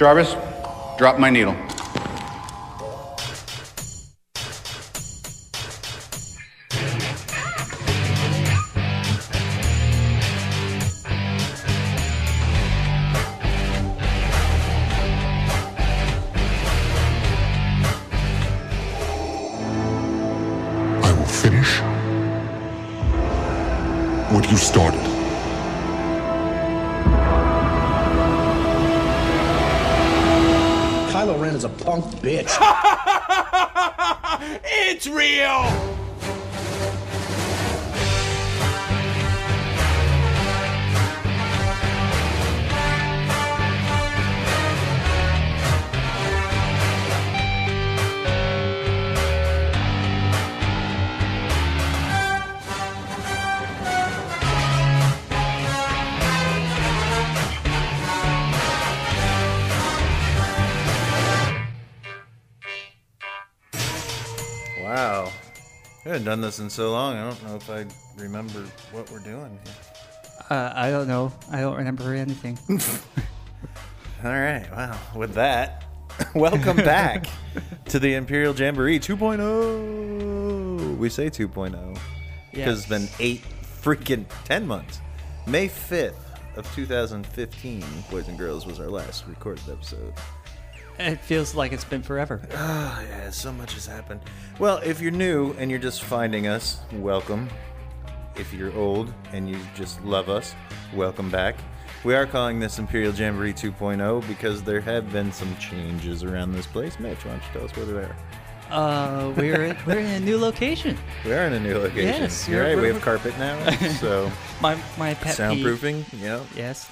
Jarvis, drop my needle. I will finish what you started. Kylo Ren is a punk bitch. It's real! Wow. We haven't done this in so long. I don't know if I remember what we're doing here. I don't know. I don't remember anything. All right. Well, with that, welcome back to the Imperial Jamboree 2.0. We say 2.0 because it's been 10 months. May 5th of 2015, Boys and Girls, was our last recorded episode. It feels like it's been forever. Oh, yeah, so much has happened. Well, if you're new and you're just finding us, welcome. If you're old and you just love us, welcome back. We are calling this Imperial Jamboree 2.0 because there have been some changes around this place. Mitch, why don't you tell us what they are? We're in a new location. We are in a new location. Yes, You're right. We have carpet now, so my pet soundproofing. peeve. Yeah. Yes.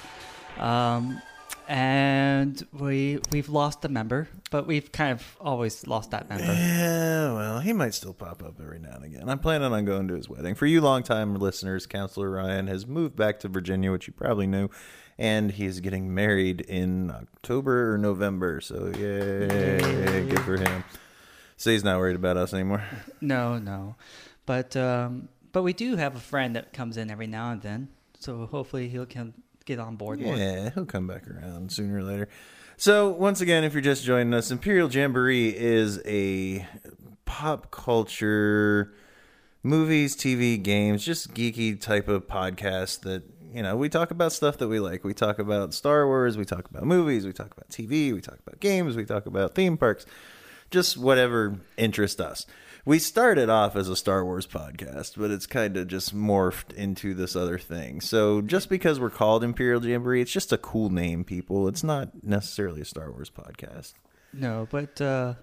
And we've lost a member, but we've kind of always lost that member. Yeah, well, he might still pop up every now and again. I'm planning on going to his wedding. For you longtime listeners, Counselor Ryan has moved back to Virginia, which you probably knew, and he's getting married in October or November. So, yay, good for him. So he's not worried about us anymore. No. But we do have a friend that comes in every now and then, so hopefully he'll get on board more. Yeah, he'll come back around sooner or later. So, once again, if you're just joining us, Imperial Jamboree is a pop culture, movies, TV, games, just geeky type of podcast that, you know, we talk about stuff that we like. We talk about Star Wars, we talk about movies, we talk about TV, we talk about games, we talk about theme parks, just whatever interests us. We started off as a Star Wars podcast, but it's kind of just morphed into this other thing. So just because we're called Imperial Jamboree, it's just a cool name, people. It's not necessarily a Star Wars podcast. No, but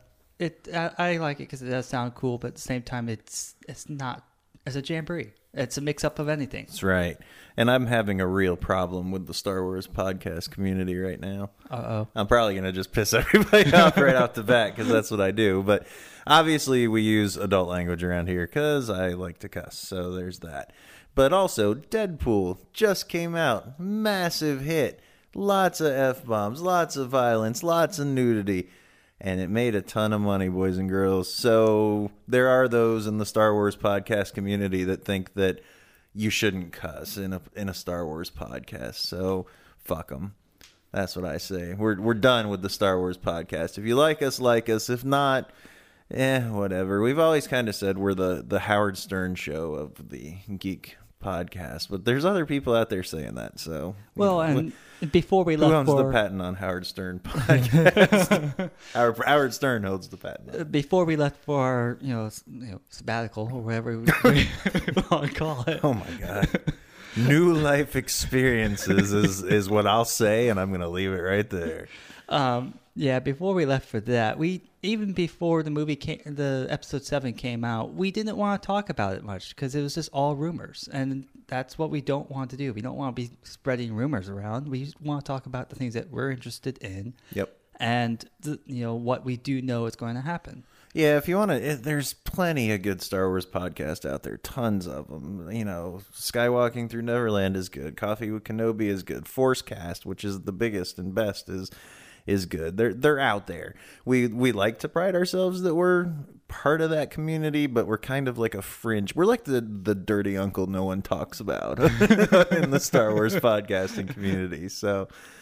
I like it because it does sound cool, but at the same time, it's not as a jamboree. It's a mix-up of anything. That's right. And I'm having a real problem with the Star Wars podcast community right now. Uh-oh. I'm probably going to just piss everybody off right off the bat because that's what I do. But obviously we use adult language around here because I like to cuss. So there's that. But also, Deadpool just came out. Massive hit. Lots of F-bombs, lots of violence, lots of nudity. And it made a ton of money, boys and girls. So there are those in the Star Wars podcast community that think that you shouldn't cuss in a Star Wars podcast. So fuck them. That's what I say. We're done with the Star Wars podcast. If you like us, like us. If not, whatever. We've always kind of said we're the Howard Stern show of the geek podcast, but there's other people out there saying that. So well, and before we left, who owns the patent on Howard Stern podcast? Howard Stern holds the patent. Before we left for our sabbatical or whatever we want to call it. Oh my god. New life experiences is what I'll say, and I'm going to leave it right there. Yeah, before we left for that, even before the episode 7 came out, we didn't want to talk about it much because it was just all rumors, and that's what we don't want to do. We don't want to be spreading rumors around. We want to talk about the things that we're interested in. Yep. And what we do know is going to happen. Yeah, if you want to, there's plenty of good Star Wars podcasts out there. Tons of them. Skywalking Through Neverland is good. Coffee with Kenobi is good. Forcecast, which is the biggest and best, is good. They're out there. We like to pride ourselves that we're part of that community, but we're kind of like a fringe. We're like the dirty uncle no one talks about in the Star Wars podcasting community. So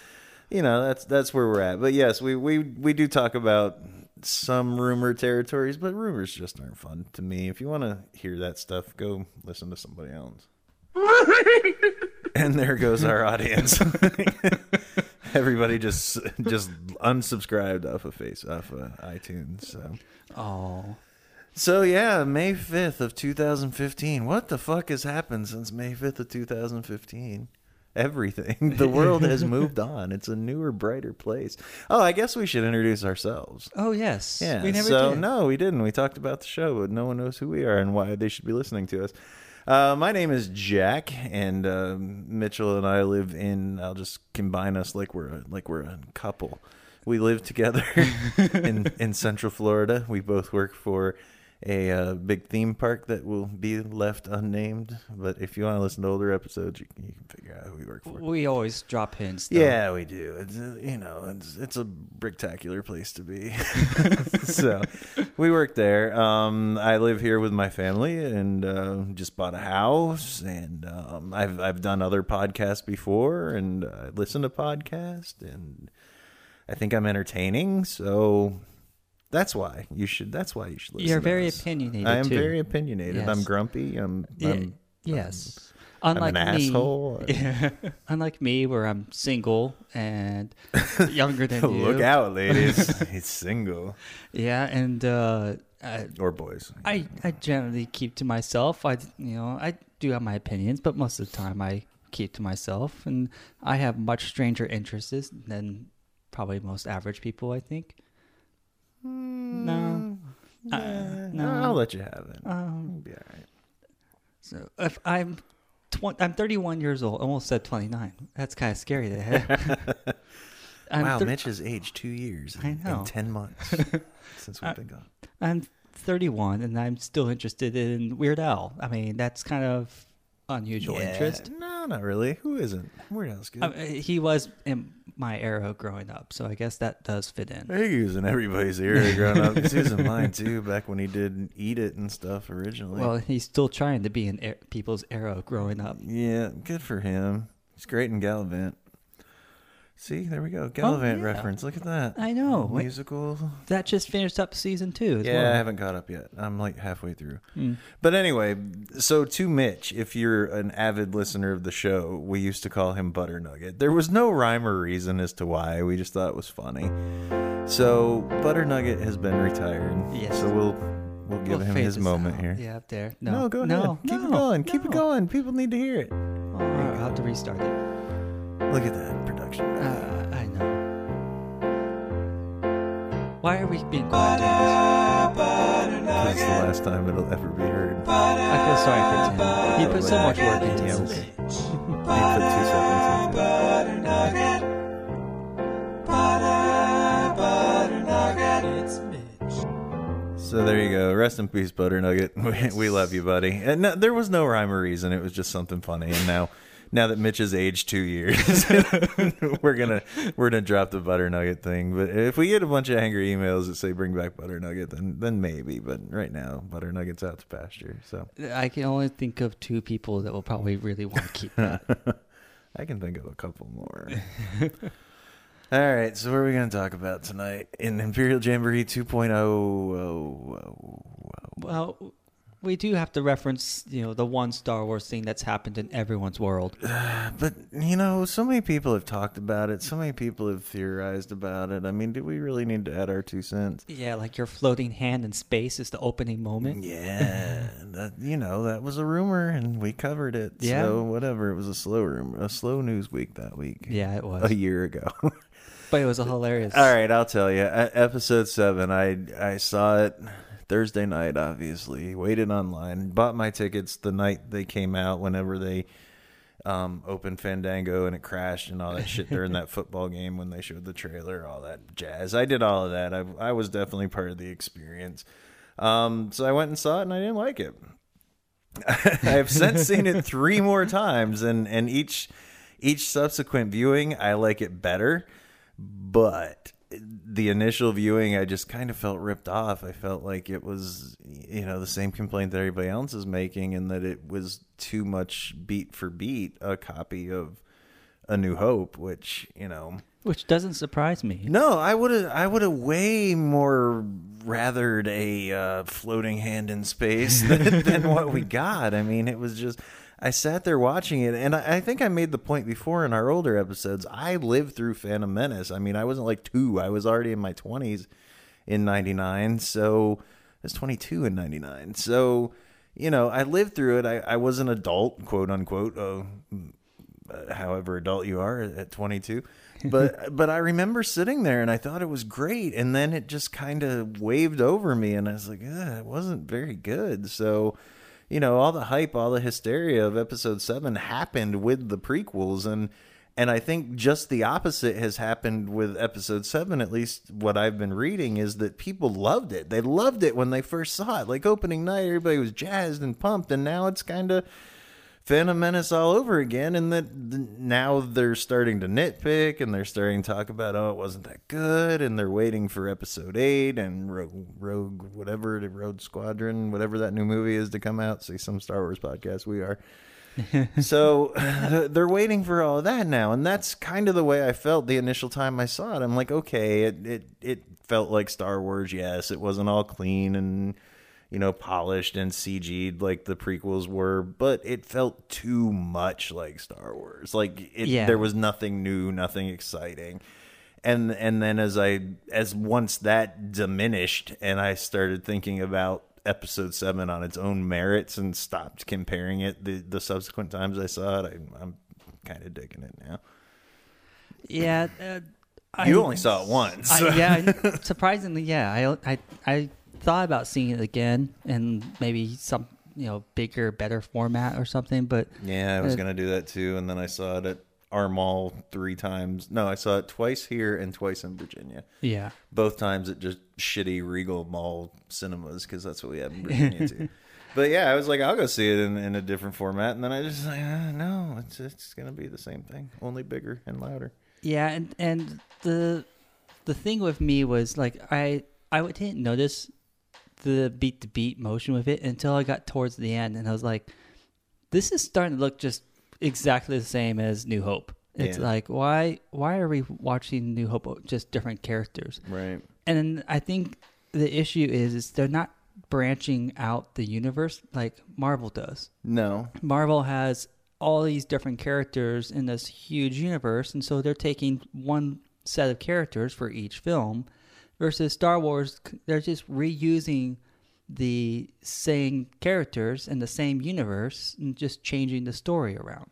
that's where we're at. But yes, we do talk about some rumor territories, but rumors just aren't fun to me. If you want to hear that stuff, go listen to somebody else. And there goes our audience. Everybody just unsubscribed off of iTunes. So yeah, May 5th of 2015. What the fuck has happened since May 5th of 2015? Everything. The world has moved on. It's a newer, brighter place. Oh, I guess we should introduce ourselves. Oh, yes. Yeah. We never so did. no, we didn't. We talked about the show, but no one knows who we are and why they should be listening to us. My name is Jack, and Mitchell and I live in. I'll just combine us like we're a couple. We live together in Central Florida. We both work for a big theme park that will be left unnamed. But if you want to listen to older episodes, you can figure out who we work for. We always drop hints. Though. Yeah, we do. It's a spectacular place to be. So we work there. I live here with my family and just bought a house. And I've done other podcasts before, and I listen to podcasts, and I think I'm entertaining. So that's why you should listen. You're to very us. opinionated. I am too. very opinionated. Yes. I'm grumpy. Yes. I'm Unlike an me, asshole. Unlike me, where I'm single and younger than you. Look out, ladies. He's single. Yeah, and Or boys. I generally keep to myself. I do have my opinions, but most of the time I keep to myself, and I have much stranger interests than probably most average people, I think. No. No. I'll let you have it. You'll be all right. So if I'm 31 years old, almost said 29. That's kind of scary. Wow, Mitch has aged 2 years I know. in 10 months since we've been gone. I'm 31, and I'm still interested in Weird Al. I mean, that's kind of unusual interest. No, not really. Who isn't? Weird Al's good. He was in my era growing up, so I guess that does fit in. He was in everybody's era growing up. He was in mine, too, back when he did Eat It and stuff originally. Well, he's still trying to be in people's era growing up. Yeah, good for him. He's great in Gallivant. See, there we go. Gallivant reference. Look at that. I know. Musical. That just finished up season 2 as Yeah, well. I haven't caught up yet. I'm like halfway through. But anyway, so to Mitch, if you're an avid listener of the show, we used to call him Butter Nugget. There was no rhyme or reason as to why. We just thought it was funny. So Butter Nugget has been retired. Yes. So we'll give him fade his this moment out. here. Yeah, up there. No, go ahead. No, Keep it going. Keep it no. going. People need to hear it. Oh, I'll have to restart it. Look at that production. I know. Why are we being quiet, James? This is the last time it'll ever be heard. I feel sorry for Tim. He put so much work into Yeah, this. He put 2 seconds into it. So there you go. Rest in peace, Butter Nugget. We love you, buddy. And no, there was no rhyme or reason. It was just something funny. And now that Mitch has aged 2 years, we're gonna drop the Butter Nugget thing. But if we get a bunch of angry emails that say bring back Butter Nugget, then maybe. But right now, Butter Nugget's out to pasture. So I can only think of 2 people that will probably really want to keep that. I can think of a couple more. All right, so what are we going to talk about tonight in Imperial Jamboree 2.0? Well, we do have to reference, the one Star Wars thing that's happened in everyone's world. But, so many people have talked about it. So many people have theorized about it. I mean, do we really need to add our 2 cents? Yeah, like your floating hand in space is the opening moment. Yeah, that was a rumor, and we covered it. Yeah. So whatever, it was a slow rumor, a slow news week that week. Yeah, it was. A year ago. But it was a hilarious. All right, I'll tell you. Episode 7, I saw it Thursday night, obviously. Waited online. Bought my tickets the night they came out, whenever they opened Fandango and it crashed and all that shit during that football game when they showed the trailer, all that jazz. I did all of that. I was definitely part of the experience. So I went and saw it, and I didn't like it. I've since seen it 3 more times, and each subsequent viewing, I like it better. But the initial viewing, I just kind of felt ripped off. I felt like it was, the same complaint that everybody else is making, and that it was too much beat for beat a copy of A New Hope, which, Which doesn't surprise me. No, I would have way more rathered a floating hand in space than what we got. I mean, it was just, I sat there watching it, and I think I made the point before in our older episodes. I lived through Phantom Menace. I mean, I wasn't like 2. I was already in my 20s in 99. So I was 22 in 99. So, you know, I lived through it. I was an adult, quote unquote, however adult you are at 22. But I remember sitting there and I thought it was great, and then it just kind of waved over me, and I was like, it wasn't very good. So, you know, all the hype, all the hysteria of episode 7 happened with the prequels, and I think just the opposite has happened with episode 7, at least what I've been reading, is that people loved it. They loved it when they first saw it. Like opening night, everybody was jazzed and pumped, and now it's kind of Phantom Menace all over again, and that now they're starting to nitpick, and they're starting to talk about, oh, it wasn't that good, and they're waiting for episode 8 and Rogue whatever, the Rogue Squadron, whatever that new movie is to come out. See, some Star Wars podcast we are. So they're waiting for all of that now, and that's kind of the way I felt the initial time I saw it. I'm like, okay, it felt like Star Wars, yes. It wasn't all clean and, you know, polished and CG'd like the prequels were, but it felt too much like Star Wars. Like there was nothing new, nothing exciting. And then as once that diminished and I started thinking about episode 7 on its own merits and stopped comparing it the subsequent times I saw it, I'm kind of digging it now. Yeah. You only saw it once. Surprisingly, yeah. I thought about seeing it again and maybe some, you know, bigger, better format or something, but yeah, I was gonna do that too, and then I saw it at our mall 3 times. No, I saw it twice here and twice in Virginia. Yeah, both times at just shitty Regal Mall cinemas, because that's what we have in Virginia too. But yeah, I was like, I'll go see it in a different format, and then I just like, no, it's gonna be the same thing, only bigger and louder. Yeah, and the thing with me was like I didn't notice the beat to beat motion with it until I got towards the end, and I was like, this is starting to look just exactly the same as New Hope. It's like, why are we watching New Hope, just different characters? Right. And I think the issue is they're not branching out the universe like Marvel does. No. Marvel has all these different characters in this huge universe, and so they're taking one set of characters for each film, versus Star Wars, they're just reusing the same characters in the same universe and just changing the story around.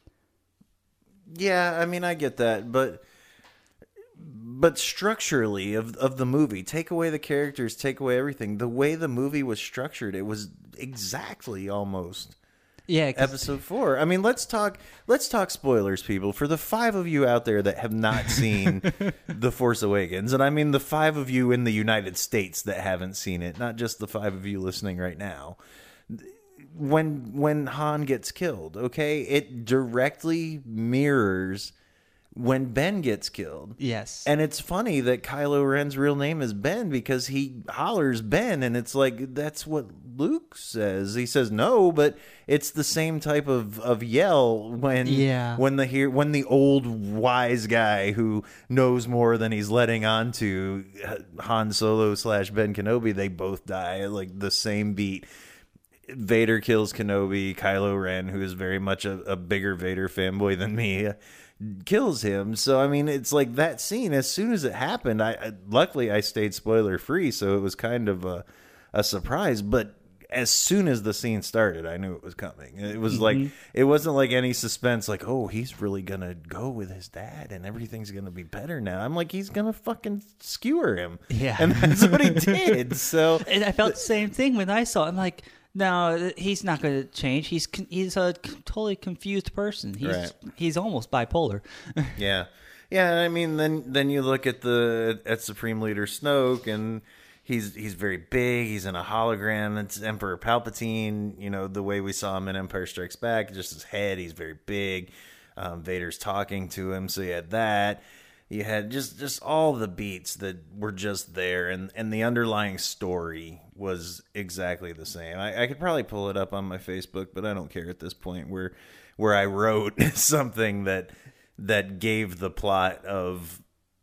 Yeah, I mean, I get that, but structurally of the movie, take away the characters, take away everything. The way the movie was structured, it was exactly almost episode 4. I mean, let's talk spoilers, people. For the 5 of you out there that have not seen The Force Awakens, and I mean the 5 of you in the United States that haven't seen it, not just the 5 of you listening right now. When Han gets killed, okay, it directly mirrors when Ben gets killed. Yes. And it's funny that Kylo Ren's real name is Ben because he hollers Ben, and it's like, that's what Luke says. He says no, but it's the same type of yell when the old wise guy who knows more than he's letting on to, Han Solo / Ben Kenobi, they both die, like the same beat. Vader kills Kenobi. Kylo Ren, who is very much a bigger Vader fanboy than me, kills him. So I mean, it's like that scene. As soon as it happened, luckily I stayed spoiler free, so it was kind of a surprise. But as soon as the scene started, I knew it was coming. It was like, it wasn't like any suspense. Like, oh, he's really gonna go with his dad, and everything's gonna be better now. I'm like, he's gonna fucking skewer him. Yeah, and that's what he did. So, and I felt the same thing when I saw it. I'm like, no, he's not going to change. He's a totally confused person. He's almost bipolar. Yeah. I mean, then you look at Supreme Leader Snoke, and he's very big. He's in a hologram. It's Emperor Palpatine. You know, the way we saw him in Empire Strikes Back, just his head. He's very big. Vader's talking to him, so you had that. You had just all the beats that were just there, and the underlying story was exactly the same. I could probably pull it up on my Facebook, but I don't care at this point, where I wrote something that gave the plot of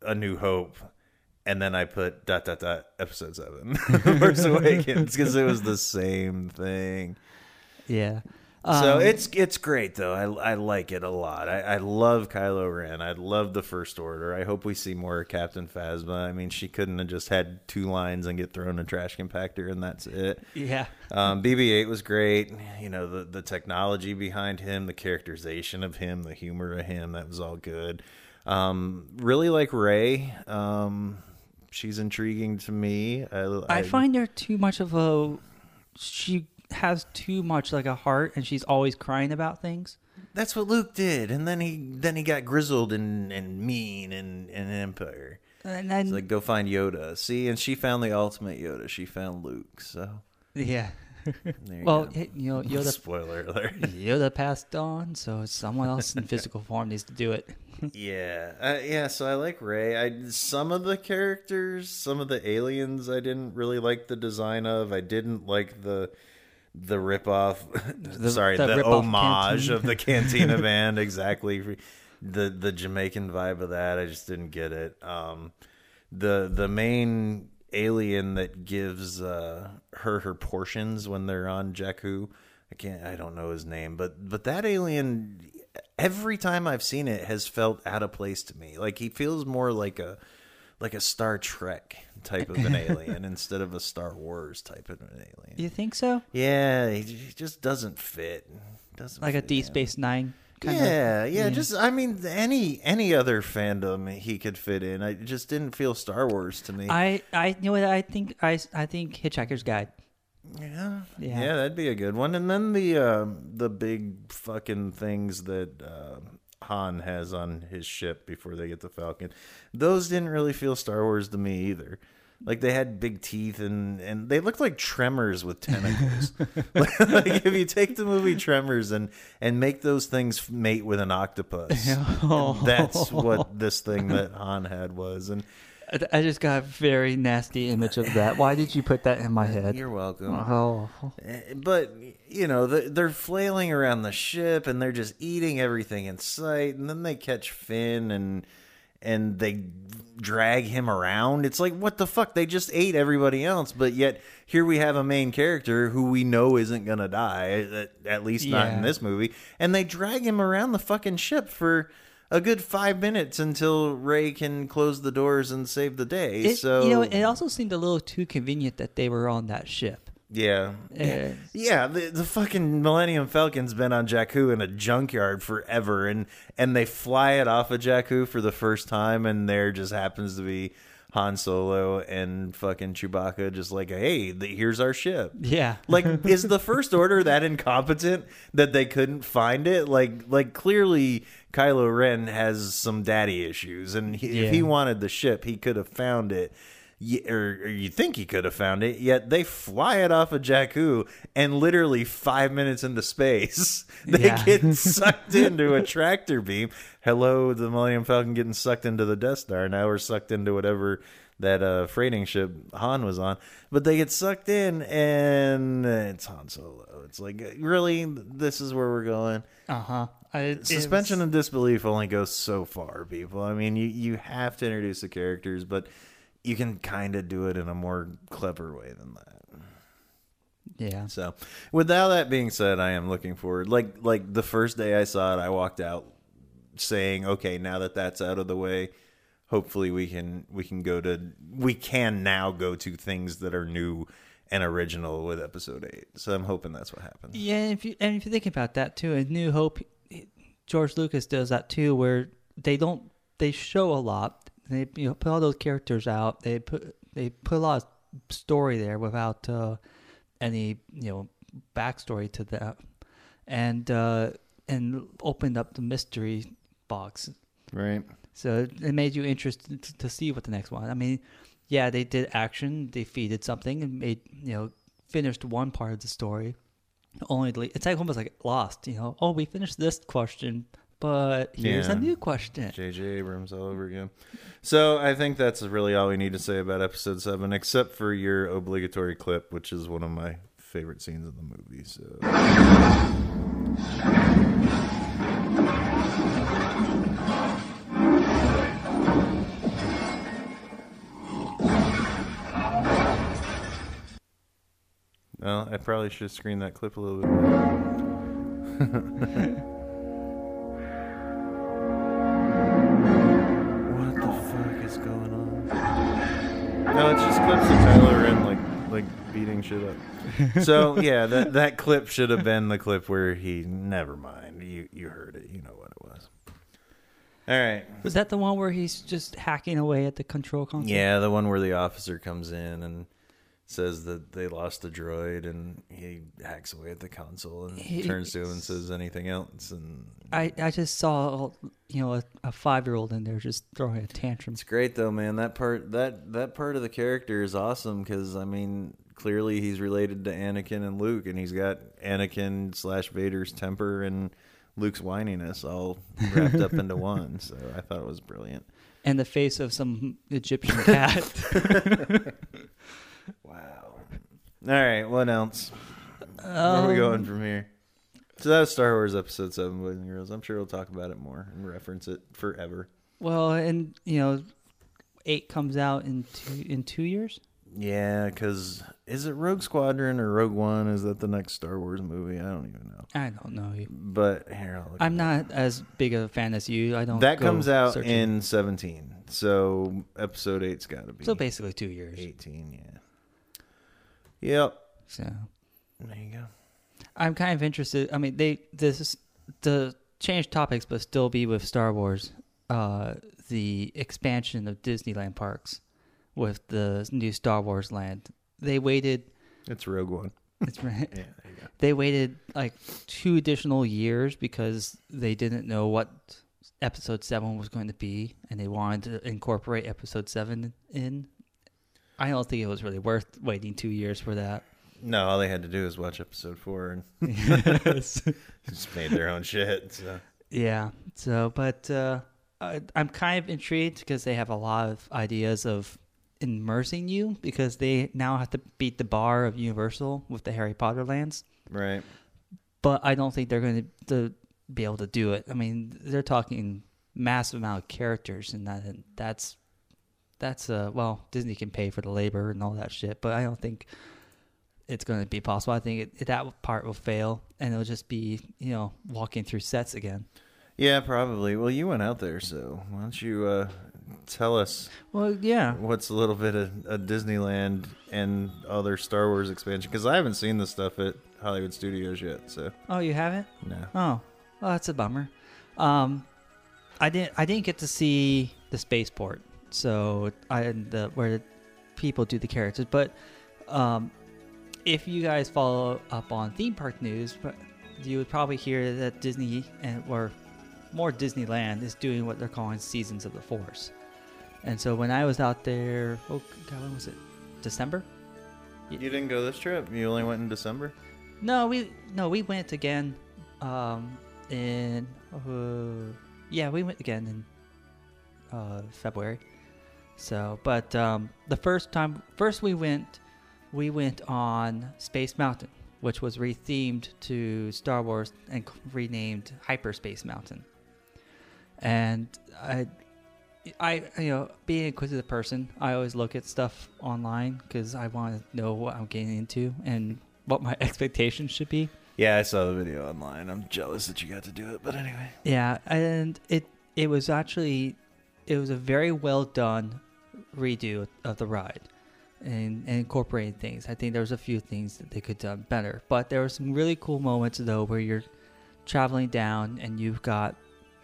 A New Hope, and then I put ... episode 7 Force Awakens, because it was the same thing. Yeah. So it's great though. I like it a lot. I love Kylo Ren. I love the First Order. I hope we see more of Captain Phasma. I mean, she couldn't have just had 2 lines and get thrown in a trash compactor and that's it. Yeah. BB-8 was great. You know, the technology behind him, the characterization of him, the humor of him, that was all good. Really like Rey. She's intriguing to me. I find her too much of a... She has too much like a heart, and she's always crying about things. That's what Luke did, and then he got grizzled and mean and Empire. And then it's like, go find Yoda. See, and she found the ultimate Yoda. She found Luke. So yeah. Well, you know, Yoda. Spoiler alert. Yoda passed on, so someone else in physical form needs to do it. Yeah. So I like Rey. Some of the characters, some of the aliens, I didn't really like the design of. I didn't like the ripoff. The homage canteen. of the Cantina band. Exactly. The Jamaican vibe of that, I just didn't get it. The main alien that gives her portions when they're on Jakku, I don't know his name, but that alien, every time I've seen it, has felt out of place to me. Like, he feels more like a Star Trek type of an alien instead of a Star Wars type of an alien. You think so? Yeah, he just doesn't fit. Like a Deep Space Nine. Yeah. Just, I mean, any other fandom he could fit in. I just didn't feel Star Wars to me. I you know what I think Hitchhiker's Guide. Yeah, that'd be a good one. And then the big fucking things that Han has on his ship before they get the Falcon, those didn't really feel Star Wars to me either. Like, they had big teeth and they looked like Tremors with tentacles. Like, if you take the movie Tremors and make those things mate with an octopus, that's what this thing that Han had was. And I just got a very nasty image of that. Why did you put that in my head? You're welcome. Oh. But, you know, they're flailing around the ship and they're just eating everything in sight. And then they catch Finn and they drag him around. It's like, what the fuck? They just ate everybody else. But yet here we have a main character who we know isn't going to die, at least not in this movie. And they drag him around the fucking ship for a good 5 minutes until Rey can close the doors and save the day. It also seemed a little too convenient that they were on that ship. Yeah. The fucking Millennium Falcon's been on Jakku in a junkyard forever, and they fly it off of Jakku for the first time, and there just happens to be Han Solo and fucking Chewbacca just like, hey, here's our ship. Yeah. Like, is the First Order that incompetent that they couldn't find it? Like clearly Kylo Ren has some daddy issues, and if he wanted the ship, he could have found it. Or you think he could have found it, yet they fly it off of Jakku, and literally 5 minutes into space, they get sucked into a tractor beam. Hello, the Millennium Falcon getting sucked into the Death Star. Now we're sucked into whatever that freighting ship Han was on. But they get sucked in, and it's Han Solo. It's like, really? This is where we're going? Uh-huh. Suspension of disbelief only goes so far, people. I mean, you have to introduce the characters, but you can kind of do it in a more clever way than that. Yeah. So, with all that being said, I am looking forward. Like the first day I saw it, I walked out saying, "Okay, now that that's out of the way, hopefully we can now go to things that are new and original with Episode 8." So I'm hoping that's what happens. Yeah, and if you think about that too, in New Hope, George Lucas does that too, where they show a lot. They put all those characters out. They put a lot of story there without any backstory to that, and opened up the mystery box. Right. So it made you interested to see what the next one. I mean, yeah, they did action, they defeated something, and made finished one part of the story. It's like almost like Lost. Oh, we finished this question. But here's a new question. J.J. Abrams all over again. So I think that's really all we need to say about Episode 7, except for your obligatory clip, which is one of my favorite scenes in the movie. So. Well, I probably should have screened that clip a little bit more. What the fuck is going on? No, it's just clips of Tyler and like beating shit up. So yeah, that clip should have been the clip where he. Never mind. You heard it. You know what it was. All right. Was that the one where he's just hacking away at the control console? Yeah, the one where the officer comes in and says that they lost a droid, and he hacks away at the console and turns to him and says anything else. And I just saw a 5-year-old in there just throwing a tantrum. it's great though, man. That part of the character is awesome because I mean, clearly he's related to Anakin and Luke, and he's got Anakin / Vader's temper and Luke's whininess all wrapped up into one. So I thought it was brilliant. And the face of some Egyptian cat. Wow. All right, what else? Where are we going from here? So that was Star Wars Episode 7, boys and girls. I'm sure we'll talk about it more and reference it forever. Well, and 8 comes out in 2 years. Yeah, because is it Rogue Squadron or Rogue One? Is that the next Star Wars movie? I don't even know. I don't know. But here, I'll look I'm not as big of a fan as you. I don't. That go comes out searching. in 17. So Episode 8's got to be. So basically 2 years. 18, yeah. Yep. So there you go. I'm kind of interested. I mean, to change topics, but still be with Star Wars. The expansion of Disneyland parks with the new Star Wars land. They waited. It's Rogue One. It's right. Yeah, there you go. They waited like 2 additional years because they didn't know what Episode 7 was going to be, and they wanted to incorporate Episode 7 in. I don't think it was really worth waiting 2 years for that. No, all they had to do was watch Episode 4 and Yes. just made their own shit. So. Yeah. So, but I'm kind of intrigued because they have a lot of ideas of immersing you because they now have to beat the bar of Universal with the Harry Potter lands. Right. But I don't think they're going to be able to do it. I mean, they're talking massive amount of characters, and that's well, Disney can pay for the labor and all that shit, but I don't think it's going to be possible. I think that part will fail, and it'll just be walking through sets again. Yeah, probably. Well, you went out there, so why don't you tell us? Well, yeah. What's a little bit of Disneyland and other Star Wars expansion? Because I haven't seen the stuff at Hollywood Studios yet. So. Oh, you haven't? No. Oh, well, that's a bummer. I didn't get to see the spaceport, so where the people do the characters. But if you guys follow up on theme park news, you would probably hear that Disney or more Disneyland is doing what they're calling Seasons of the Force. And so when I was out there, oh God, when was it? December? You didn't go this trip? You only went in December? No, we went again we went again in February. So, but the first we went on Space Mountain, which was rethemed to Star Wars and renamed Hyperspace Mountain. And I being an inquisitive person, I always look at stuff online because I want to know what I'm getting into and what my expectations should be. Yeah, I saw the video online. I'm jealous that you got to do it, but anyway. Yeah, and it was a very well done redo of the ride and incorporating things. I think there was a few things that they could have done better, but there were some really cool moments though where you're traveling down and you've got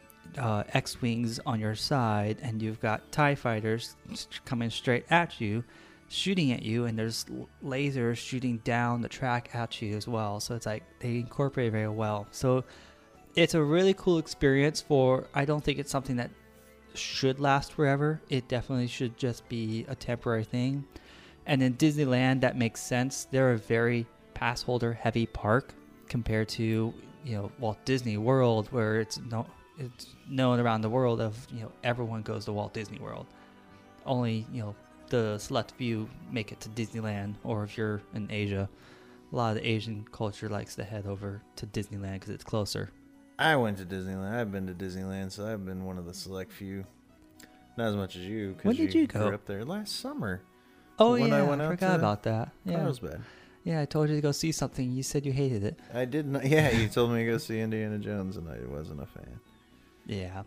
X-Wings on your side and you've got TIE fighters coming straight at you, shooting at you, and there's lasers shooting down the track at you as well. So it's like they incorporate very well. So it's a really cool experience I don't think it's something that should last forever. It definitely should just be a temporary thing. And in Disneyland, that makes sense. They're a very pass holder heavy park compared to Walt Disney World, where it's known around the world of everyone goes to Walt Disney World. Only the select few make it to Disneyland, or if you're in Asia, a lot of the Asian culture likes to head over to Disneyland because it's closer. I went to Disneyland. I've been to Disneyland, so I've been one of the select few. Not as much as you. When did you go? Were up there last summer. Oh when yeah, I went out forgot to about that. Yeah, Carlsbad. Yeah, I told you to go see something. You said you hated it. I did not. Yeah, you told me to go see Indiana Jones, and I wasn't a fan. Yeah.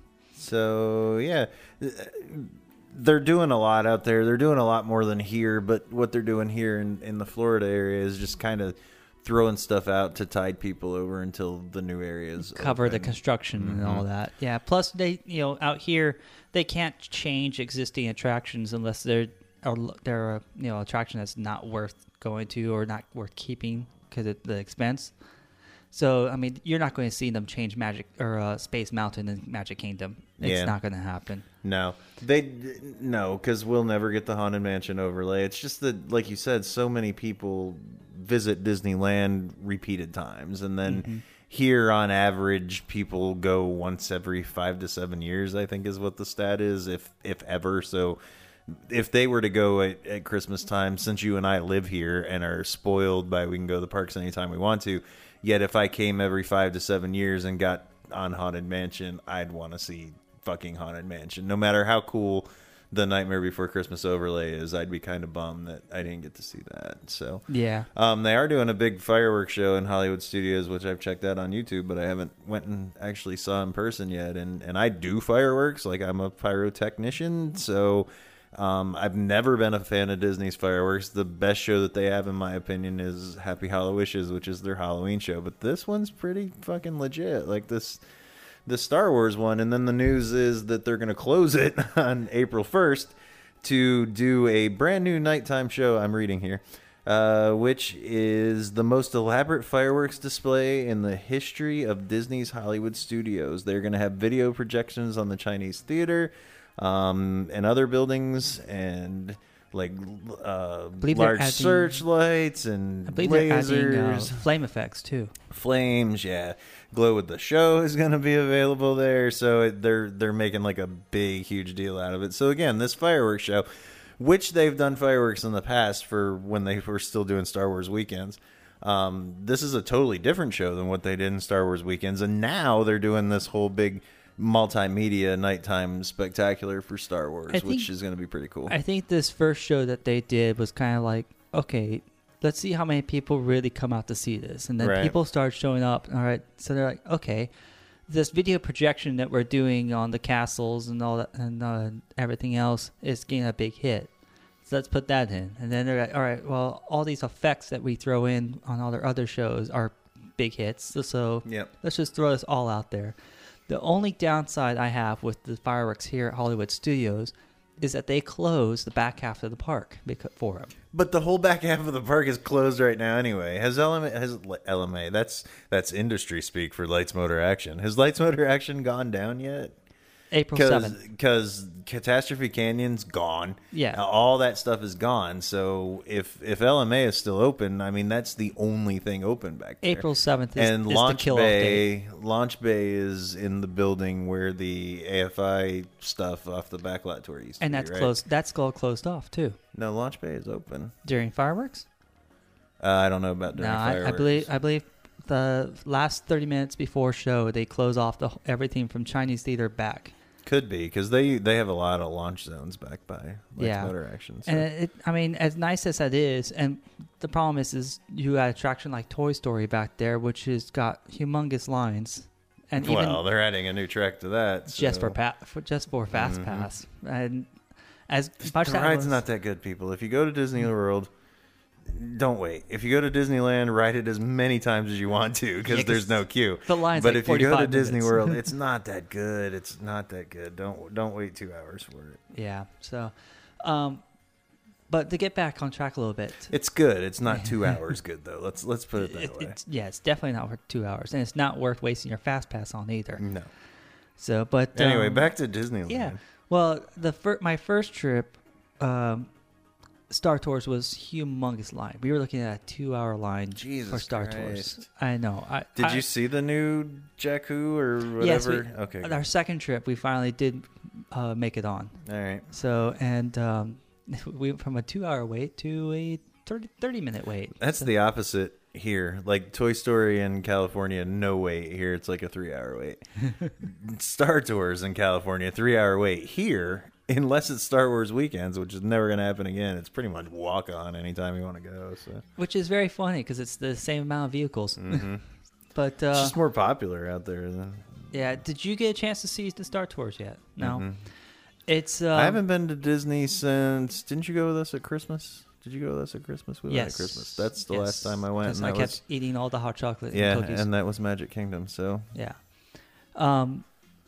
So yeah, they're doing a lot out there. They're doing a lot more than here. But what they're doing here in the Florida area is just kind of throwing stuff out to tide people over until the new areas Cover the open. construction and all that. Yeah. Plus, they out here they can't change existing attractions unless they're a attraction that's not worth going to or not worth keeping because of the expense. So, I mean, you're not going to see them change Magic or Space Mountain and Magic Kingdom. It's not going to happen. No, because we'll never get the Haunted Mansion overlay. It's just that, like you said, so many people visit Disneyland repeated times, and then here, on average, people go once every 5 to 7 years. I think is what the stat is, if ever. So, if they were to go at Christmas time, since you and I live here and are spoiled by we can go to the parks anytime we want to. Yet if I came every 5 to 7 years and got on Haunted Mansion, I'd want to see fucking Haunted Mansion. No matter how cool the Nightmare Before Christmas overlay is, I'd be kind of bummed that I didn't get to see that. So yeah, they are doing a big fireworks show in Hollywood Studios, which I've checked out on YouTube, but I haven't went and actually saw in person yet. And I do fireworks, like I'm a pyrotechnician, so... I've never been a fan of Disney's fireworks. The best show that they have, in my opinion, is Happy Hallowishes, which is their Halloween show. But this one's pretty fucking legit. Like the Star Wars one. And then the news is that they're going to close it on April 1st to do a brand new nighttime show, I'm reading here, which is the most elaborate fireworks display in the history of Disney's Hollywood Studios. They're going to have video projections on the Chinese Theater, and other buildings, and like large searchlights and I believe lasers, they're adding flame effects too. Flames, yeah. Glow with the Show is going to be available there, so they're making like a big, huge deal out of it. So again, this fireworks show, which they've done fireworks in the past for when they were still doing Star Wars weekends. This is a totally different show than what they did in Star Wars weekends, and now they're doing this whole big multimedia nighttime spectacular for Star Wars, which is going to be pretty cool. I think this first show that they did was kind of like, okay, let's see how many people really come out to see this. And then people start showing up. All right. So they're like, okay, this video projection that we're doing on the castles and all that and everything else is getting a big hit. So let's put that in. And then they're like, all right, well, all these effects that we throw in on all their other shows are big hits. So let's just throw this all out there. The only downside I have with the fireworks here at Hollywood Studios is that they close the back half of the park for them. But the whole back half of the park is closed right now anyway. Has LMA, that's industry speak for Lights Motor Action. Has Lights Motor Action gone down yet? April 7th. Because Catastrophe Canyon's gone. Yeah. All that stuff is gone. So if LMA is still open, I mean, that's the only thing open back there. April 7th is the kill-off day. Launch Bay is in the building where the AFI stuff off the backlot tour used to and be, that's right? closed. That's all closed off, too. No, Launch Bay is open. During fireworks? I don't know about during fireworks. I believe the last 30 minutes before show, they close off everything from Chinese Theater back. Could be, because they have a lot of launch zones back by Lights Motor Action. So. And I mean, as nice as that is, and the problem is you got an attraction like Toy Story back there, which has got humongous lines. And well, they're adding a new track to that. So. Just for Fast Pass. And as much the ride's not that good, people. If you go to Disney World, don't wait. If you go to Disneyland, ride it as many times as you want to, because there's no queue. The line's but like if you go to Disney minutes. World, it's not that good. It's not that good. Don't wait 2 hours for it. Yeah. So, but to get back on track a little bit, it's good. It's not 2 hours good though. Let's put it that way. It's definitely not worth 2 hours, and it's not worth wasting your Fast Pass on either. No. So, but anyway, back to Disneyland. Yeah. Well, my first trip. Star Tours was humongous line. We were looking at a 2-hour line for Star Tours. I know. Did you see the new Jakku or whatever? Yes. Okay. Our second trip, we finally did make it on. All right. So, and we went from a 2-hour wait to a 30-minute wait. That's the opposite here. Like Toy Story in California, no wait. Here it's like a 3-hour wait. Star Tours in California, 3-hour wait. Here unless it's Star Wars weekends, which is never going to happen again. It's pretty much walk on anytime you want to go. So Which is very funny because it's the same amount of vehicles. But it's just more popular out there. yeah, did you get a chance to see the Star Tours yet? No. It's I haven't been to Disney since. Didn't you go with us at Christmas? Did you go with us at Christmas? We went Yes. at Christmas. That's the last time I went. Because And I that kept was, eating all the hot chocolate yeah, and cookies. and that was Magic Kingdom. So Yeah. I'm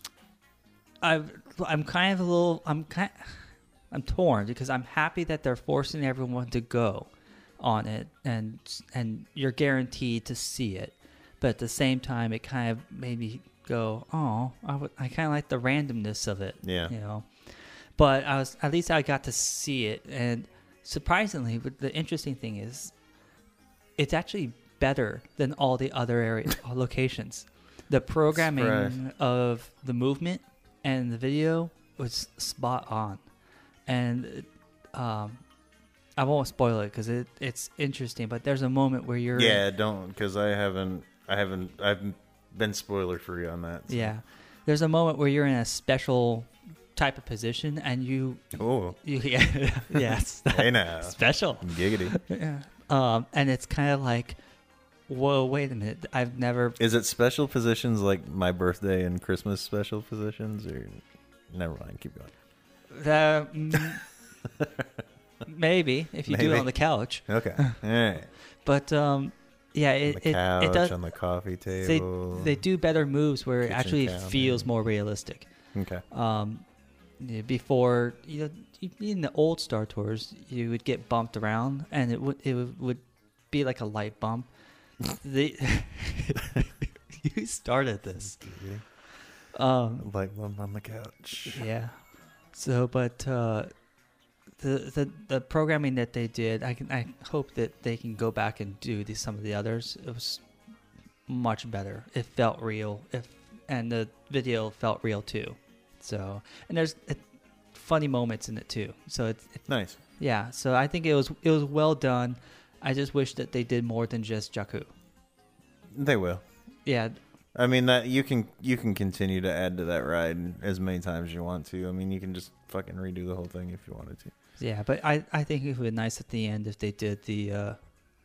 kind of a little. I'm torn because I'm happy that they're forcing everyone to go on it, and you're guaranteed to see it. But at the same time, it kind of made me go, "Oh, I kind of like the randomness of it." Yeah. You know. But at least I got to see it, and surprisingly, but the interesting thing is, it's actually better than all the other locations. The programming Surprise. of the movement and the video was spot on, and I won't spoil it because it's interesting. But there's a moment where you're don't, because I've been spoiler free on that. So. yeah, there's a moment where you're in a special type of position, and you yes, Hey now, special. giggity. Yeah. And it's kind of like, whoa, wait a minute. I've never. Is it special positions like my birthday and Christmas special positions, or never mind? Keep going. Maybe if you do it Maybe. on the couch. Okay, all right. But yeah, On the couch, it does. on the coffee They table. they do better moves where it Kitchen actually counter. feels more realistic. Okay. Before, in the old Star Tours, you would get bumped around, and it would be like a light bump. You started this. Like one on the couch. Yeah. So, but the programming that they did, I hope that they can go back and do some of the others. It was much better. It felt real. And the video felt real too. So, and there's funny moments in it too. So it's Nice. yeah. So I think it was well done. I just wish that they did more than just Jakku. They will. Yeah. I mean that you can continue to add to that ride as many times as you want to. I mean you can just fucking redo the whole thing if you wanted to. Yeah, but I think it would be nice at the end if they did the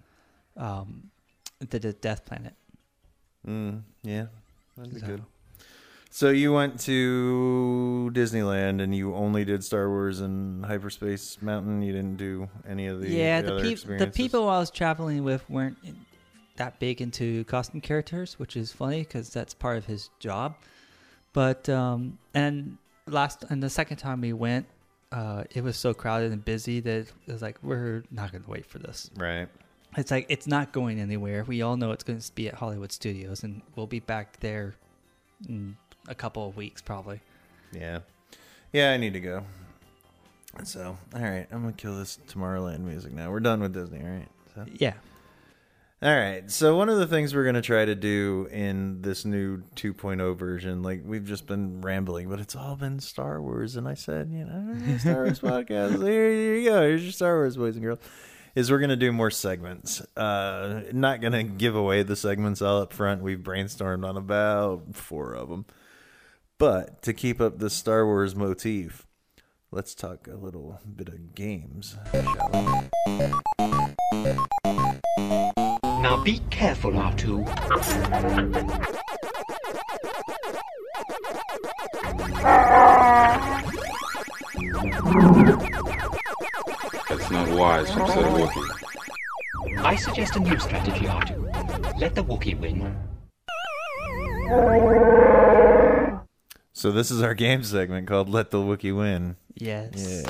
Death Planet. Yeah, that'd be So- good. So you went to Disneyland and you only did Star Wars and Hyperspace Mountain. You didn't do any of the Yeah, other the experiences? people I was traveling with weren't that big into costume characters, which is funny because that's part of his job. But and the second time we went, it was so crowded and busy that it was like, we're not going to wait for this. Right. It's like, it's not going anywhere. We all know it's going to be at Hollywood Studios, and we'll be back there in a couple of weeks probably. Yeah. Yeah, I need to go. So, all right, I'm going to kill this Tomorrowland music now. We're done with Disney, all right? So. Yeah. All right. So one of the things we're going to try to do in this new 2.0 version, like we've just been rambling, but it's all been Star Wars. And I said, Star Wars podcast. Here you go. Here's your Star Wars, boys and girls. Is we're going to do more segments. Not going to give away the segments all up front. We've brainstormed on about 4 of them. But to keep up the Star Wars motif, let's talk a little bit of games, shall we? Now be careful, R2. That's not wise from said Wookiee. I suggest a new strategy, R2. Let the Wookiee win. So this is our game segment called Let the Wookiee Win. Yes.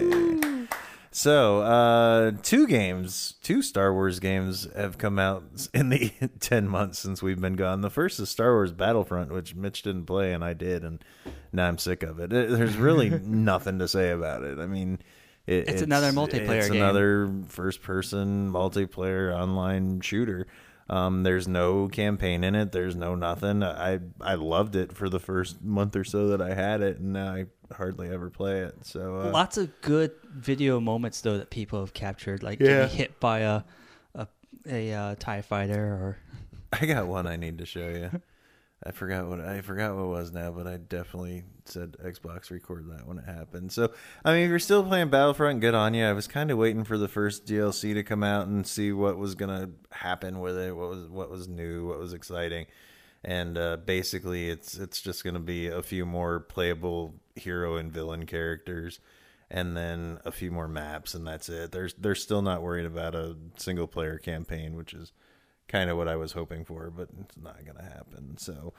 So, 2 Star Wars games have come out in the 10 months since we've been gone. The first is Star Wars Battlefront, which Mitch didn't play and I did, and now I'm sick of it. There's really nothing to say about it. I mean, it's another multiplayer It's game. another first-person multiplayer online shooter. There's no campaign in it. There's no nothing. I loved it for the first month or so that I had it, and now I hardly ever play it. So Lots of good video moments though that people have captured, like getting hit by a TIE fighter or I got one I need to show you. I forgot what it was now, but I definitely said Xbox record that when it happened. So, I mean, if you're still playing Battlefront, good on you. I was kind of waiting for the first DLC to come out and see what was gonna happen with it, what was new, what was exciting, and basically, it's just gonna be a few more playable hero and villain characters, and then a few more maps, and that's it. They're still not worried about a single player campaign, which is kind of what I was hoping for, but it's not going to happen. So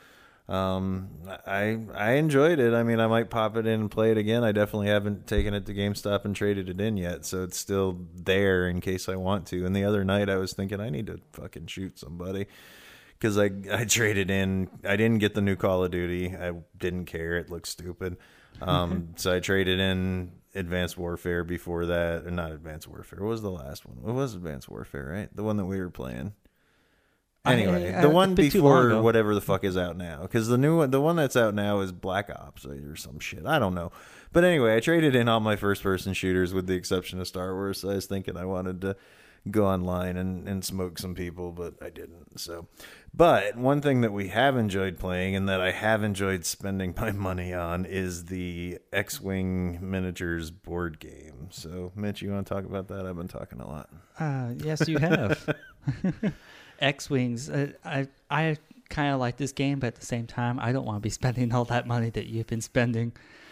I enjoyed it. I mean, I might pop it in and play it again. I definitely haven't taken it to GameStop and traded it in yet, so it's still there in case I want to. And the other night I was thinking I need to fucking shoot somebody because I traded in. I didn't get the new Call of Duty. I didn't care. It looked stupid. So I traded in Advanced Warfare before that. Or not Advanced Warfare. What was the last one? It was Advanced Warfare, right? The one that we were playing. Anyway, the one before whatever the fuck is out now, because the one that's out now is Black Ops or some shit. I don't know, but anyway, I traded in all my first-person shooters with the exception of Star Wars. So I was thinking I wanted to go online and smoke some people, but I didn't. So, but one thing that we have enjoyed playing and that I have enjoyed spending my money on is the X-Wing miniatures board game. So, Mitch, you want to talk about that? I've been talking a lot. Yes, you have. X-Wings. I kind of like this game, but at the same time, I don't want to be spending all that money that you've been spending.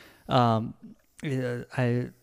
The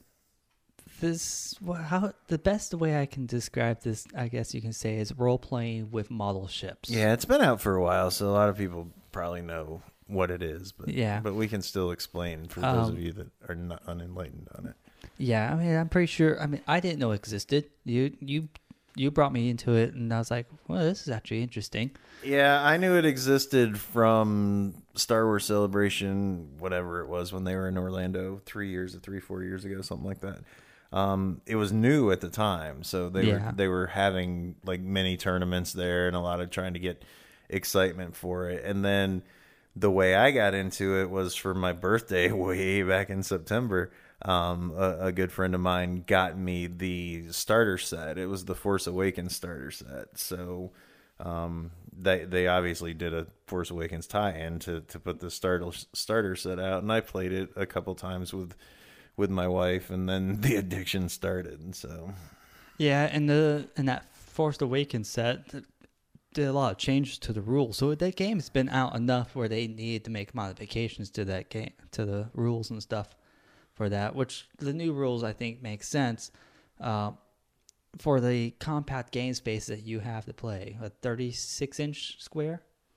best way I can describe this, I guess you can say, is role playing with model ships. Yeah, it's been out for a while, so a lot of people probably know what it is. But yeah, but we can still explain for those of you that are not unenlightened on it. Yeah, I mean, I'm pretty sure. I mean, I didn't know it existed. You brought me into it, and I was like, well, this is actually interesting. Yeah, I knew it existed from Star Wars Celebration, whatever it was, when they were in Orlando 4 years ago, something like that. It was new at the time, so they were having like mini tournaments there and a lot of trying to get excitement for it. And then the way I got into it was for my birthday way back in September. A good friend of mine got me the starter set. It was the Force Awakens starter set. So they obviously did a Force Awakens tie-in to put the starter set out, and I played it a couple times with my wife, and then the addiction started. And so yeah, and that Force Awakens set did a lot of changes to the rules. So that game's been out enough where they needed to make modifications to that game, to the rules and stuff. For that, which the new rules I think make sense for the compact game space that you have to play. A 36-inch square.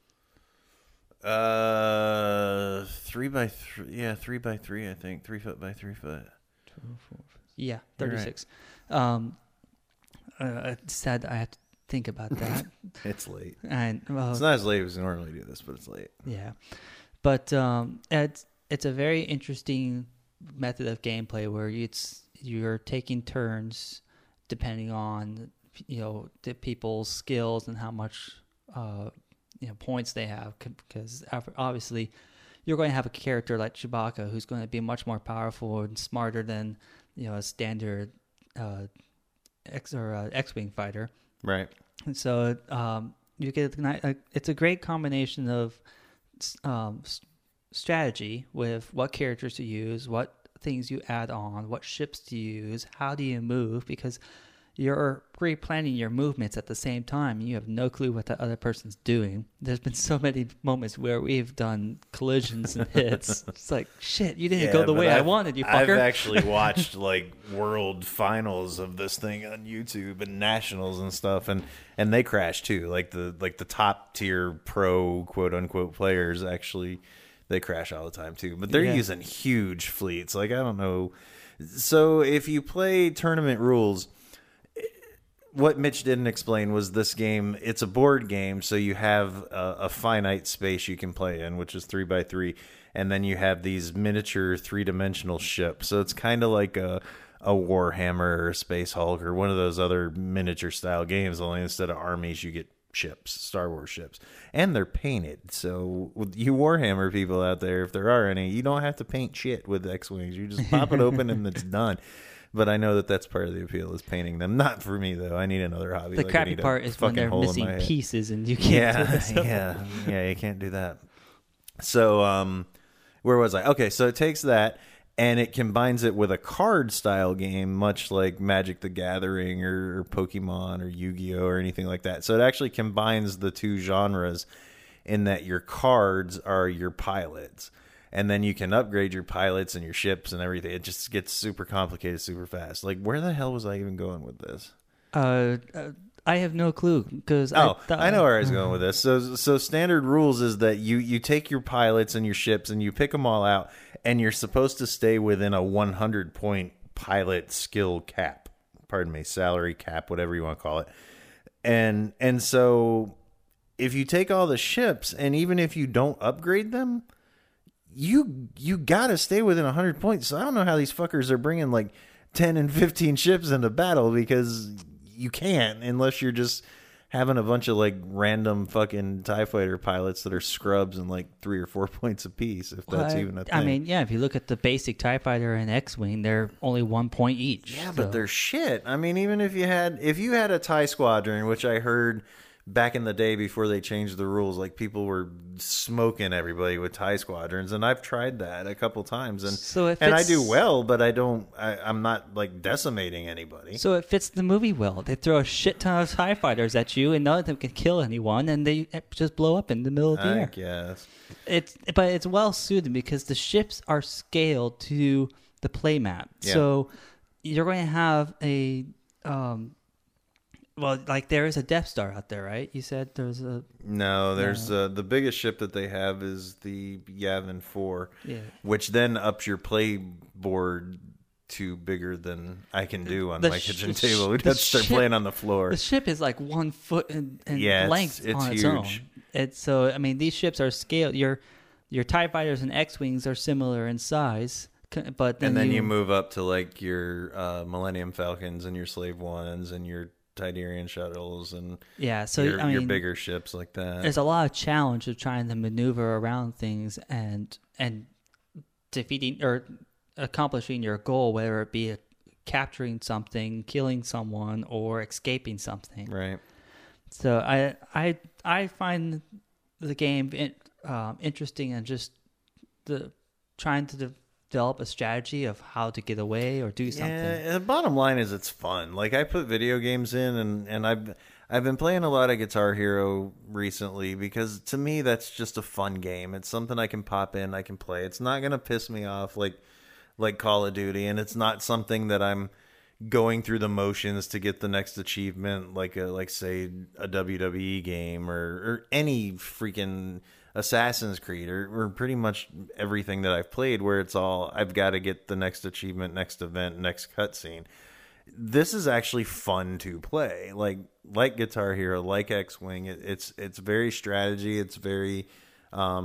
3x3, yeah, 3x3. I think 3 foot by 3 foot. Yeah, 36. It's sad I have to think about that. It's late. And it's not as late as we normally do this, but it's late. Yeah, but it's a very interesting method of gameplay where you're taking turns depending on the people's skills and how much points they have, because obviously you're going to have a character like Chewbacca who's going to be much more powerful and smarter than a standard X-wing fighter, right? And so you get it's a great combination of strategy with what characters to use, what things you add on, what ships to use, how do you move, because you're pre-planning your movements at the same time. You have no clue what the other person's doing. There's been so many moments where we've done collisions and hits. It's like, shit, you didn't go the way I wanted, you fucker. I've actually watched like world finals of this thing on YouTube and nationals and stuff, and they crash too. Like the top tier pro quote unquote players actually. They crash all the time too, but they're using huge fleets. Like, I don't know. So if you play tournament rules, what Mitch didn't explain was this game, it's a board game. So you have a finite space you can play in, which is 3x3. And then you have these miniature 3-dimensional ships. So it's kind of like a Warhammer or a Space Hulk or one of those other miniature style games. Only instead of armies, you get ships, Star Wars ships, and they're painted. So with you Warhammer people out there, if there are any, you don't have to paint shit with X-Wings. You just pop it open and it's done. But I know that that's part of the appeal, is painting them. Not for me though. I need another hobby. The crappy part is when they're missing pieces and you can't. Yeah, you can't do that. So, where was I? Okay, so it takes that and it combines it with a card style game, much like Magic the Gathering or Pokemon or Yu-Gi-Oh or anything like that. So it actually combines the two genres in that your cards are your pilots. And then you can upgrade your pilots and your ships and everything. It just gets super complicated super fast. Like, where the hell was I even going with this? I have no clue because I know where I was going with this. So standard rules is that you take your pilots and your ships and you pick them all out, and you're supposed to stay within a 100-point pilot skill cap. Pardon me, salary cap, whatever you want to call it. And so if you take all the ships, and even if you don't upgrade them, you got to stay within 100 points. So I don't know how these fuckers are bringing like 10 and 15 ships into battle, because you can't unless you're just having a bunch of like random fucking TIE fighter pilots that are scrubs and like 3 or 4 points apiece, if that's even a thing. I mean, yeah, if you look at the basic TIE fighter and X-Wing, they're only 1 point each. Yeah, but they're shit. I mean, even if you had a TIE squadron, which I heard back in the day before they changed the rules, like people were smoking everybody with TIE squadrons, and I've tried that a couple times, and I do well, but I'm not like decimating anybody. So it fits the movie well. They throw a shit ton of TIE fighters at you, and none of them can kill anyone, and they just blow up in the middle of the air. Yes, but it's well suited because the ships are scaled to the play map. Yeah. So you're going to have a well, like there is a Death Star out there, right? You said there's a... No, there's the biggest ship that they have is the Yavin 4, yeah, which then ups your play board to bigger than I can do on my kitchen table. We'd have to start playing on the floor. The ship is like 1 foot in length it's on its huge. own. So, I mean, these ships are scaled. Your TIE fighters and X-Wings are similar in size, but then you move up to like your Millennium Falcons and your Slave Ones and your Tidarian shuttles and your bigger ships like that. There's a lot of challenge of trying to maneuver around things and defeating or accomplishing your goal, whether it be capturing something, killing someone, or escaping something. Right. So I find the game interesting, and just trying to develop a strategy of how to get away or do something. Yeah, the bottom line is it's fun. Like, I put video games in, and I've been playing a lot of Guitar Hero recently because to me that's just a fun game. It's something I can pop in, I can play. It's not gonna piss me off like Call of Duty, and it's not something that I'm going through the motions to get the next achievement, like say a WWE game or any freaking Assassin's Creed or pretty much everything that I've played, where it's all I've got to get the next achievement, next event, next cutscene. This is actually fun to play, like Guitar Hero, like X-Wing. It's very strategy. It's very I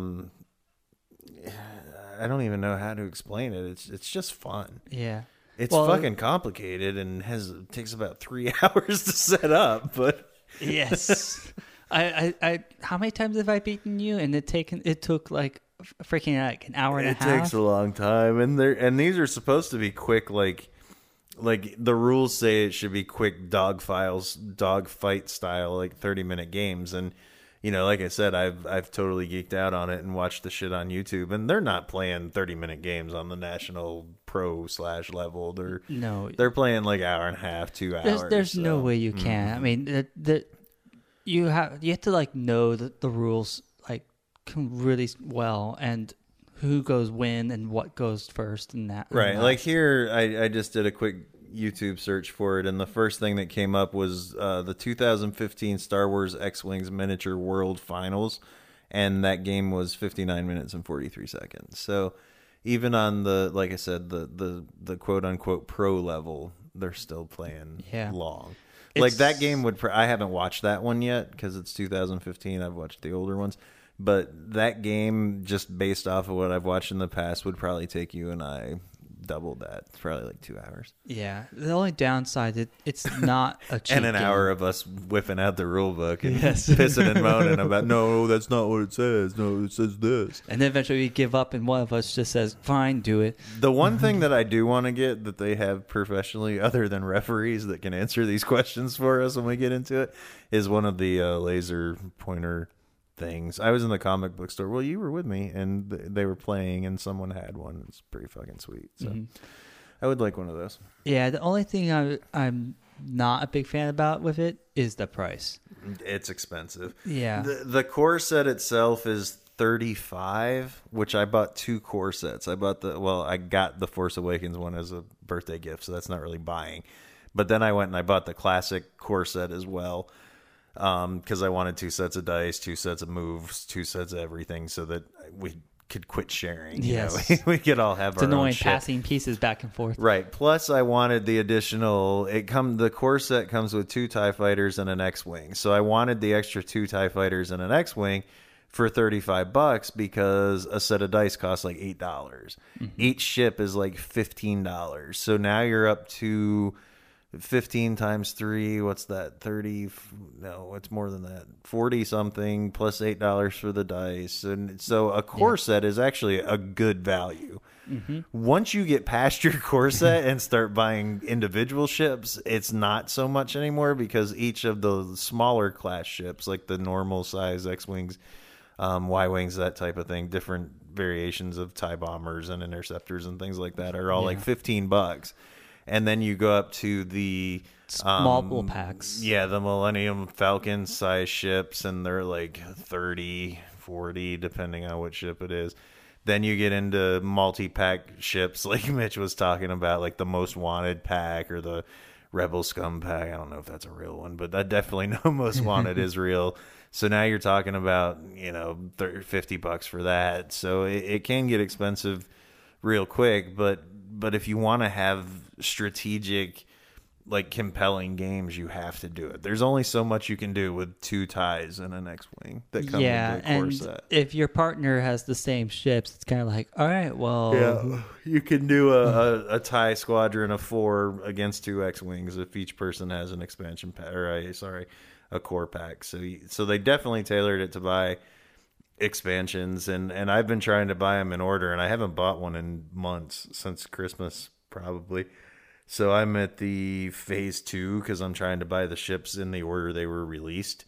don't even know how to explain it. It's just fun. Yeah. It's fucking complicated and takes about 3 hours to set up, but yes. I how many times have I beaten you? And it took like freaking like an hour and a half. It takes a long time, and these are supposed to be quick. Like the rules say it should be quick dogfight style, like 30-minute games. And like I said, I've totally geeked out on it and watched the shit on YouTube. And they're not playing 30-minute games on the national pro / level. They're playing like hour and a half, 2 hours. There's no way you can. I mean, you have to like know the rules like really well, and who goes when and what goes first and that. Right. Like here, I just did a quick YouTube search for it, and the first thing that came up was the 2015 Star Wars X-Wings Miniature World Finals, and that game was 59 minutes and 43 seconds. So even on like I said, the quote unquote pro level, they're still playing long. Like that game I haven't watched that one yet because it's 2015. I've watched the older ones, but that game, just based off of what I've watched in the past, would probably take you and I double that. It's probably like 2 hours. Yeah. The only downside, it's not a cheat and an game. hour of us whipping out the rule book and pissing and moaning about, no, that's not what it says. No, it says this. And then eventually we give up and one of us just says, fine, do it. The one thing that I do want to get that they have professionally, other than referees that can answer these questions for us when we get into it, is one of the laser pointer things. I was in the comic book store. Well, you were with me, and they were playing, and someone had one. It's pretty fucking sweet. So I would like one of those. Yeah, the only thing I'm not a big fan about with it is the price. It's expensive. Yeah. The core set itself is $35, which I bought 2 core sets. I got the Force Awakens one as a birthday gift, so that's not really buying. But then I went and I bought the classic core set as well, because I wanted 2 sets of dice, 2 sets of moves, 2 sets of everything, so that we could quit sharing. Yes. You know? We could all have It's our own annoying shit. passing pieces back and forth. Right. Plus, I wanted the additional. The core set comes with 2 TIE fighters and an X-wing, so I wanted the extra 2 TIE fighters and an X-wing for $35 because a set of dice costs like $8. Each ship is like $15. So now you're up to 15 times 3, what's that? 30? No, it's more than that. 40 something plus $8 for the dice. And so a core set is actually a good value. Once you get past your core set and start buying individual ships, it's not so much anymore, because each of the smaller class ships, like the normal size X-Wings, Y-Wings, that type of thing, different variations of TIE bombers and interceptors and things like that, are all like $15. And then you go up to the Small packs. Yeah, the Millennium Falcon size ships, and they're like 30, 40, depending on what ship it is. Then you get into multi-pack ships like Mitch was talking about, like the Most Wanted pack or the Rebel Scum pack. I don't know if that's a real one, but I definitely know Most Wanted is real. So now you're talking about, $50 for that. So it can get expensive real quick, but if you want to have strategic, like compelling games, you have to do it. There's only so much you can do with 2 ties and an X-wing that come with the core and set. if your partner has the same ships, it's kind of like, all right, well, You can do a TIE squadron of 4 against 2 X-wings if each person has an expansion pack, a core pack. So they definitely tailored it to buy expansions, and I've been trying to buy them in order, and I haven't bought one in months, since Christmas probably. So I'm at the phase 2 because I'm trying to buy the ships in the order they were released,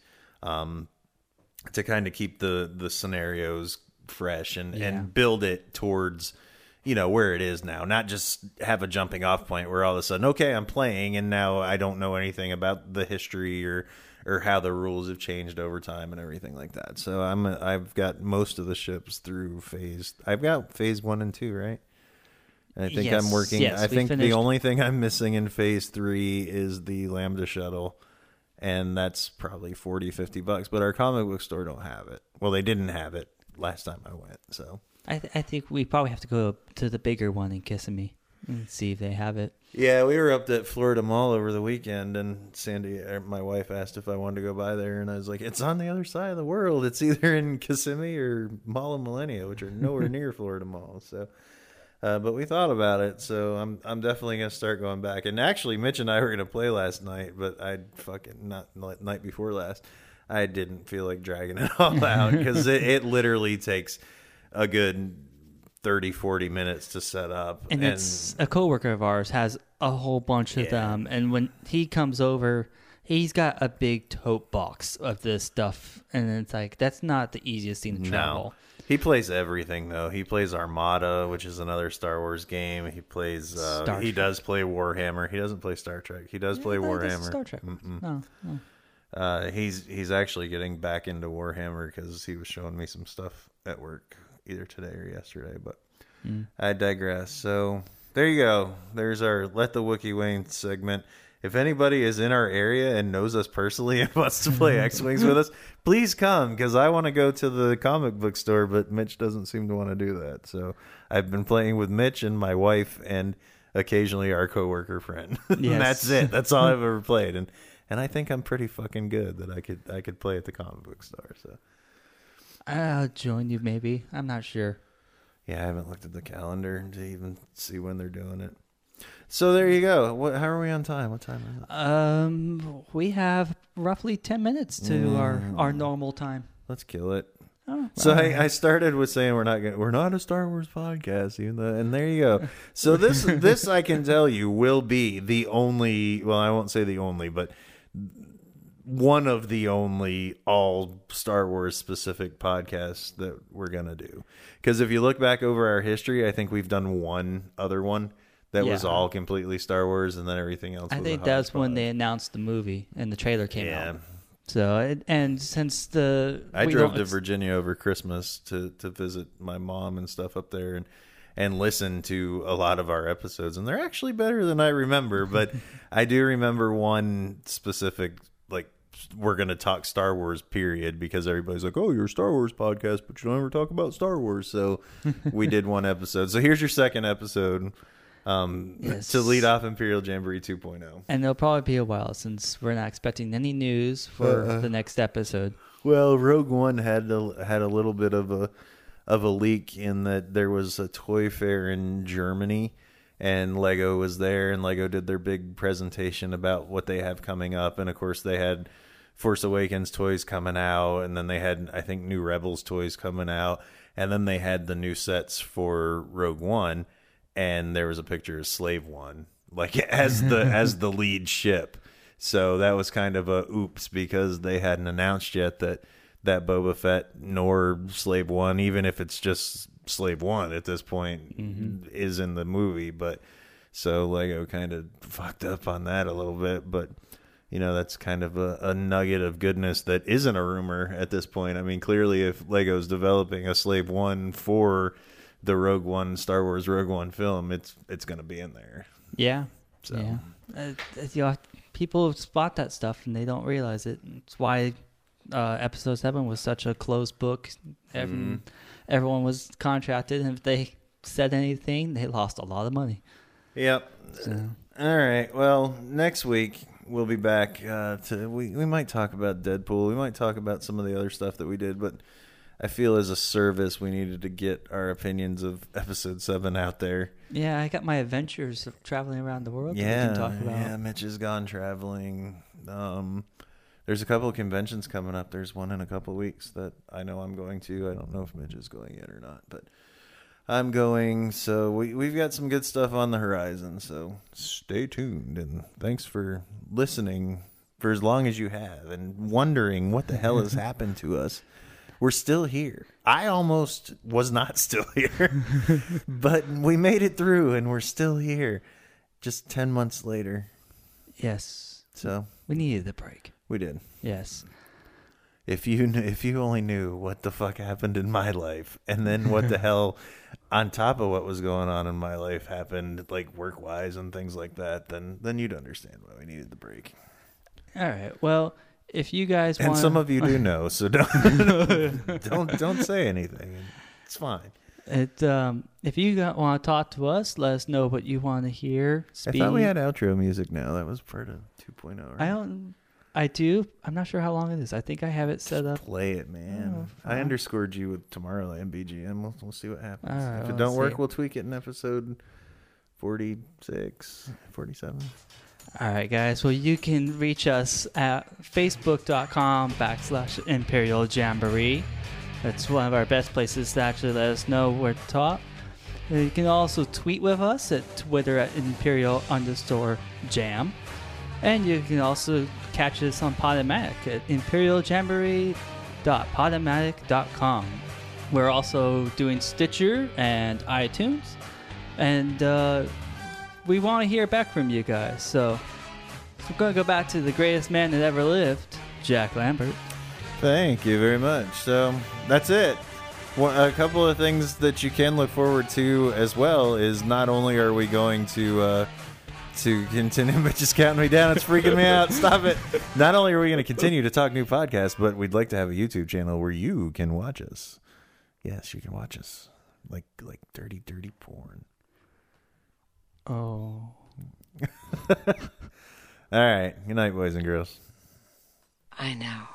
to kind of keep the scenarios fresh and build it towards where it is now, not just have a jumping off point where all of a sudden, okay, I'm playing and now I don't know anything about the history or how the rules have changed over time and everything like that. So I've got most of the ships through I've got phase 1 and 2, right? And I think I'm working. Yes, I think the finished. only thing I'm missing in phase 3 is the Lambda shuttle, and that's probably $40-$50. But our comic book store don't have it. Well, they didn't have it last time I went. So I think we probably have to go to the bigger one in Kissimmee and see if they have it. yeah, we were up at Florida Mall over the weekend, and my wife, asked if I wanted to go by there, and I was like, it's on the other side of the world. It's either in Kissimmee or Mall of Millennia, which are nowhere near Florida Mall. So. But we thought about it, so I'm definitely gonna start going back. And actually, Mitch and I were gonna play last night, but night before last, I didn't feel like dragging it all out because it literally takes a good 30-40 minutes to set up. And it's a coworker of ours has a whole bunch of them, and when he comes over, he's got a big tote box of this stuff, and it's like that's not the easiest thing to travel. No. He plays everything, though. He plays Armada, which is another Star Wars game. He plays. He does play Warhammer. He doesn't play Star Trek. He does play Warhammer. Star Trek. No. He's actually getting back into Warhammer because he was showing me some stuff at work either today or yesterday. But I digress. So there you go. There's our Let the Wookiee Wane segment. If anybody is in our area and knows us personally and wants to play X-Wings with us, please come, because I want to go to the comic book store, but Mitch doesn't seem to want to do that. So I've been playing with Mitch and my wife and occasionally our coworker friend. And that's it. That's all I've ever played. And I think I'm pretty fucking good that I could play at the comic book store. So I'll join you maybe. I'm not sure. Yeah, I haven't looked at the calendar to even see when they're doing it. So there you go. How are we on time? What time is it? We have roughly 10 minutes to our normal time. Let's kill it. Oh, So I started with saying we're not a Star Wars podcast, and there you go. So this I can tell you will be the only. Well, I won't say the only, but one of the only all Star Wars specific podcasts that we're going to do. Because if you look back over our history, I think we've done one other one that was all completely Star Wars, and then everything else I was think a that's when hodgepodge. they announced the movie and the trailer came Yeah. out. So, and since I drove to Virginia over Christmas to visit my mom and stuff up there, and listen to a lot of our episodes, and they're actually better than I remember. But I do remember one specific, like, we're going to talk Star Wars, period, because everybody's like, oh, you're a Star Wars podcast, but you don't ever talk about Star Wars. So we did one episode. So here's your second episode to lead off Imperial Jamboree 2.0. And it'll probably be a while since we're not expecting any news for the next episode. Well, Rogue One had a little bit of a leak in that there was a toy fair in Germany, and Lego was there, and Lego did their big presentation about what they have coming up, and of course they had Force Awakens toys coming out, and then they had, I think, new Rebels toys coming out, and then they had the new sets for Rogue One, and there was a picture of Slave One, like as the lead ship. So that was kind of a oops, because they hadn't announced yet that Boba Fett nor Slave One, even if it's just Slave One at this point, is in the movie. But so Lego kind of fucked up on that a little bit. But, you know, that's kind of a nugget of goodness that isn't a rumor at this point. I mean, clearly if Lego's developing a Slave One for the Rogue One, Star Wars Rogue One film, it's going to be in there. Yeah. So. Yeah. People spot that stuff and they don't realize it. It's why Episode 7 was such a closed book. Everyone was contracted, and if they said anything, they lost a lot of money. Yep. So. All right. Well, next week we'll be back we might talk about Deadpool. We might talk about some of the other stuff that we did, but I feel as a service we needed to get our opinions of Episode 7 out there. Yeah, I got my adventures of traveling around the world that we can talk about. Yeah, Mitch has gone traveling. There's a couple of conventions coming up. There's one in a couple of weeks that I know I'm going to. I don't know if Mitch is going yet or not, but I'm going. So we've got some good stuff on the horizon. So stay tuned, and thanks for listening for as long as you have and wondering what the hell has happened to us. We're still here. I almost was not still here, but we made it through, and we're still here just 10 months later. Yes. So We needed the break. we did. Yes. If you only knew what the fuck happened in my life, and then what the hell on top of what was going on in my life happened, like work-wise and things like that, then you'd understand why we needed the break. All right. Well, if you guys And want, some of you do know, so don't say anything. It's fine. if you want to talk to us, let us know what you want to hear. I thought we had outro music now. That was part of 2.0. Right? I do. I'm not sure how long it is. I think I have it set up. Play it, man. I underscored you with Tomorrowland BGM. We'll see what happens. All right, if it let's don't work, see. we'll tweak it in episode 46, 47. All right, guys. Well, you can reach us at facebook.com/Imperial Jamboree. That's one of our best places to actually let us know where to talk. You can also tweet with us at Twitter at Imperial_Jam. And you can also catch us on Podomatic at imperialjamboree.podomatic.com. We're also doing Stitcher and iTunes. And we want to hear back from you guys. So we're going to go back to the greatest man that ever lived, Jack Lambert. Thank you very much. So that's it. A couple of things that you can look forward to as well is not only are we going to continue, but just counting me down. It's freaking me out. Stop it. Not only are we going to continue to talk new podcasts, but we'd like to have a YouTube channel where you can watch us. Yes, you can watch us. Like dirty porn. Oh. All right. Good night, boys and girls. I know.